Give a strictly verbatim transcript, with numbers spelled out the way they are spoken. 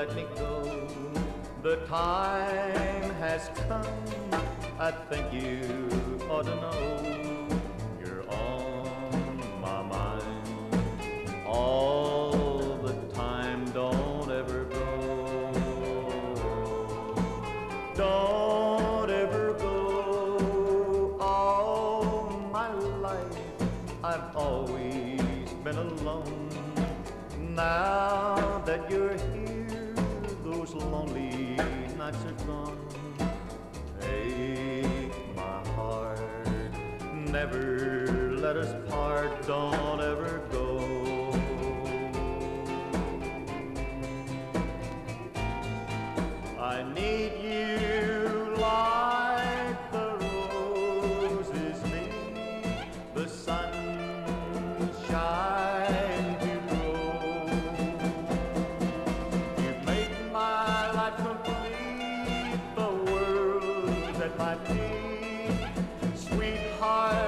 let me go. The time has come, I think you ought to know. You're on my mind all the time, don't ever go. Don't ever go. All my life I've always been alone. Now that you're here, those lonely nights are gone. Take my heart, never let us part, don't ever go. I need you like the roses need the sunshine to grow. You've made my life complete, the world's at my feet, sweetheart.